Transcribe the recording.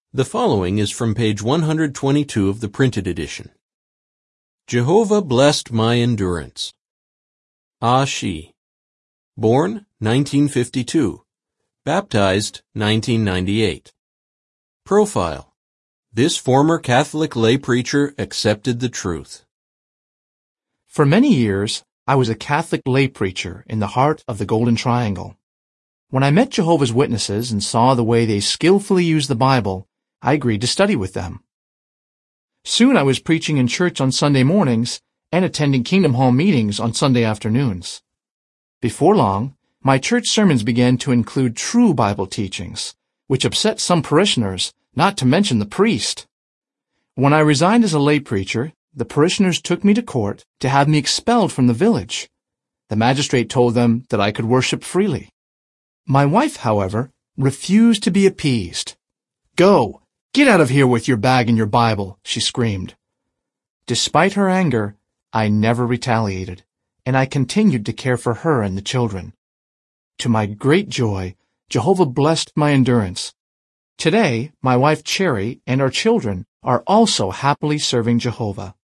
The following is from page 122 of the printed edition. Jehovah blessed my endurance. Ah She. Born 1952. Baptized 1998. Profile. This former Catholic lay preacher accepted the truth. For many years, I was a Catholic lay preacher in the heart of the Golden Triangle. When I met Jehovah's Witnesses and saw the way they skillfully used the Bible, I agreed to study with them. Soon I was preaching in church on Sunday mornings and attending Kingdom Hall meetings on Sunday afternoons. Before long, my church sermons began to include true Bible teachings, which upset some parishioners, not to mention the priest. When I resigned as a lay preacher, the parishioners took me to court to have me expelled from the village. The magistrate told them that I could worship freely. My wife, however, refused to be appeased. "Go! Get out of here with your bag and your Bible," she screamed. Despite her anger, I never retaliated, and I continued to care for her and the children. To my great joy, Jehovah blessed my endurance. Today, my wife Cherry and our children are also happily serving Jehovah.